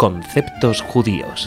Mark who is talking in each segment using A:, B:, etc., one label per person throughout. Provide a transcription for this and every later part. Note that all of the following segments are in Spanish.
A: Conceptos judíos.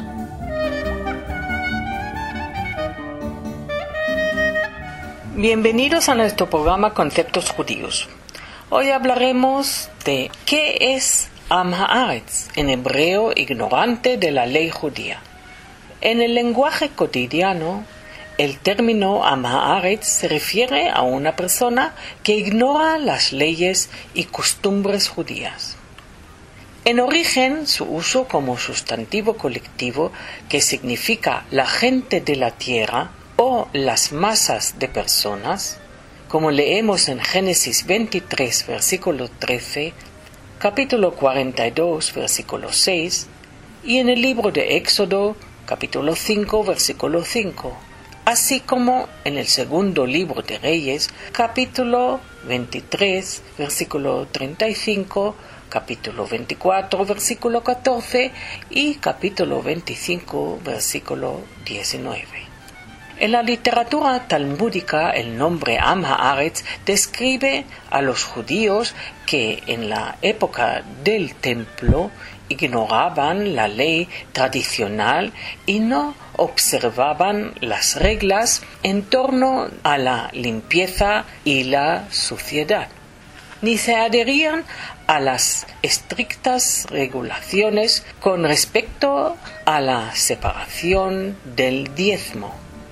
B: Bienvenidos a nuestro programa Conceptos Judíos. Hoy hablaremos de qué es Am Haaretz, en hebreo ignorante de la ley judía. En el lenguaje cotidiano, el término Am Haaretz se refiere a una persona que ignora las leyes y costumbres judías. En origen, su uso como sustantivo colectivo, que significa la gente de la tierra o las masas de personas, como leemos en Génesis 23, versículo 13, capítulo 42, versículo 6, y en el libro de Éxodo, capítulo 5, versículo 5, así como en el segundo libro de Reyes, capítulo 23, versículo 35, capítulo 24, versículo 14 y capítulo 25, versículo 19. En la literatura talmúdica, el nombre Am Haaretz describe a los judíos que en la época del templo ignoraban la ley tradicional y no observaban las reglas en torno a la limpieza y la suciedad, ni se adherían a las estrictas regulaciones con respecto a la separación del diezmo.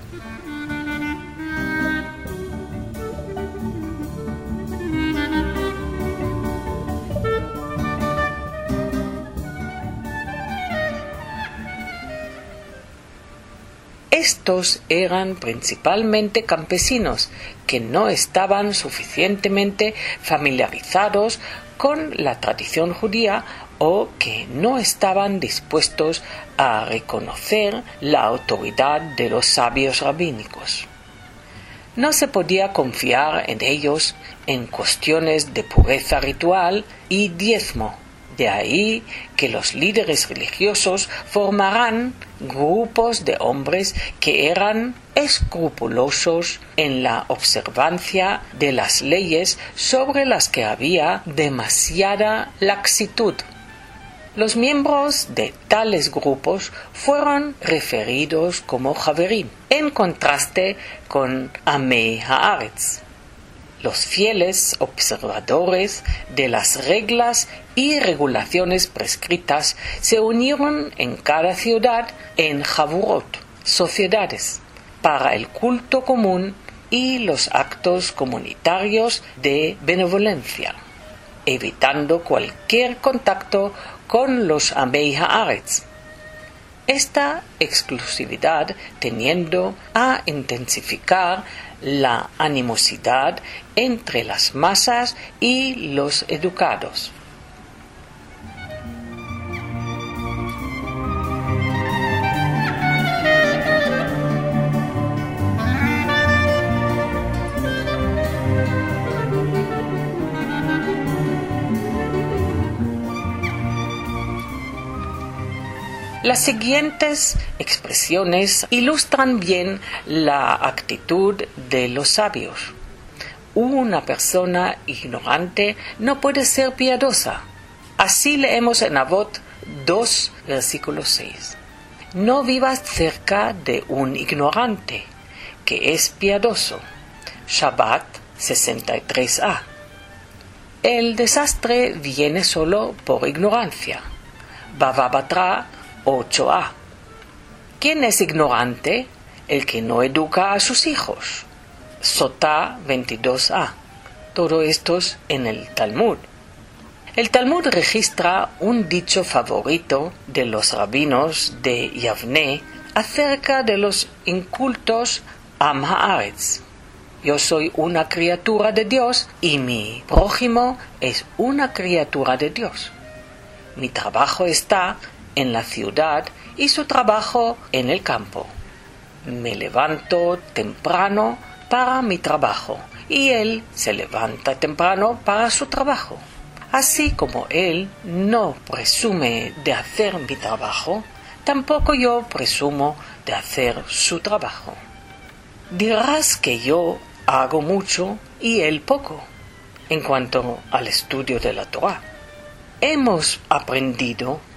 B: Estos eran principalmente campesinos que no estaban suficientemente familiarizados con la tradición judía o que no estaban dispuestos a reconocer la autoridad de los sabios rabínicos. No se podía confiar en ellos en cuestiones de pureza ritual y diezmo. De ahí que los líderes religiosos formarán grupos de hombres que eran escrupulosos en la observancia de las leyes sobre las que había demasiada laxitud. Los miembros de tales grupos fueron referidos como Javerim, en contraste con Amei Haaretz, los fieles observadores de las reglas y regulaciones prescritas se unieron en cada ciudad en Javurot, sociedades, para el culto común y los actos comunitarios de benevolencia, evitando cualquier contacto con los Amei Haaretz. Esta exclusividad tendiendo a intensificar la animosidad entre las masas y los educados. Las siguientes expresiones ilustran bien la actitud de los sabios. Una persona ignorante no puede ser piadosa. Así leemos en Avot 2, versículo 6. No vivas cerca de un ignorante, que es piadoso. Shabbat 63a. El desastre viene solo por ignorancia. Bava Batra 8a. ¿Quién es ignorante? El que no educa a sus hijos. Sotá 22a. Todo esto es en el Talmud. El Talmud registra un dicho favorito de los rabinos de Yavne acerca de los incultos Am Haaretz. Yo soy una criatura de Dios y mi prójimo es una criatura de Dios. Mi trabajo está en la ciudad y su trabajo en el campo. Me levanto temprano para mi trabajo y él se levanta temprano para su trabajo. Así como él no presume de hacer mi trabajo, tampoco yo presumo de hacer su trabajo. Dirás que yo hago mucho y él poco en cuanto al estudio de la Torá. Hemos aprendido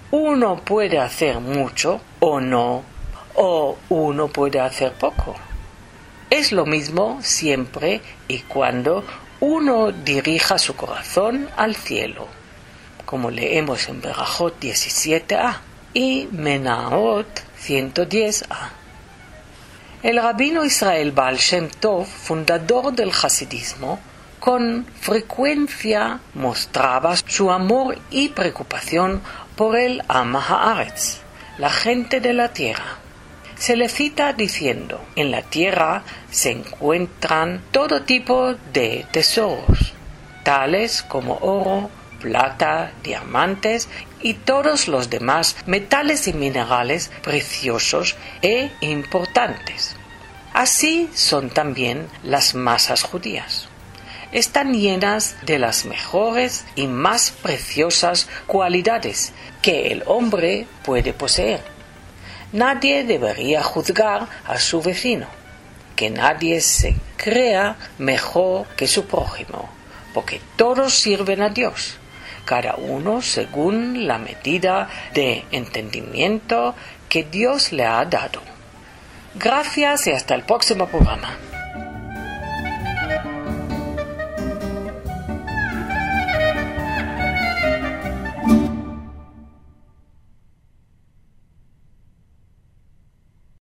B: uno puede hacer mucho o no, o uno puede hacer poco. Es lo mismo siempre y cuando uno dirija su corazón al cielo, como leemos en Berajot 17a y Menaot 110a. El rabino Israel Baal Shem Tov, fundador del hasidismo, con frecuencia mostraba su amor y preocupación por el Am Haaretz, la gente de la tierra. Se le cita diciendo: en la tierra se encuentran todo tipo de tesoros, tales como oro, plata, diamantes y todos los demás metales y minerales preciosos e importantes. Así son también las masas judías. Están llenas de las mejores y más preciosas cualidades que el hombre puede poseer. Nadie debería juzgar a su vecino, que nadie se crea mejor que su prójimo, porque todos sirven a Dios, cada uno según la medida de entendimiento que Dios le ha dado. Gracias y hasta el próximo programa.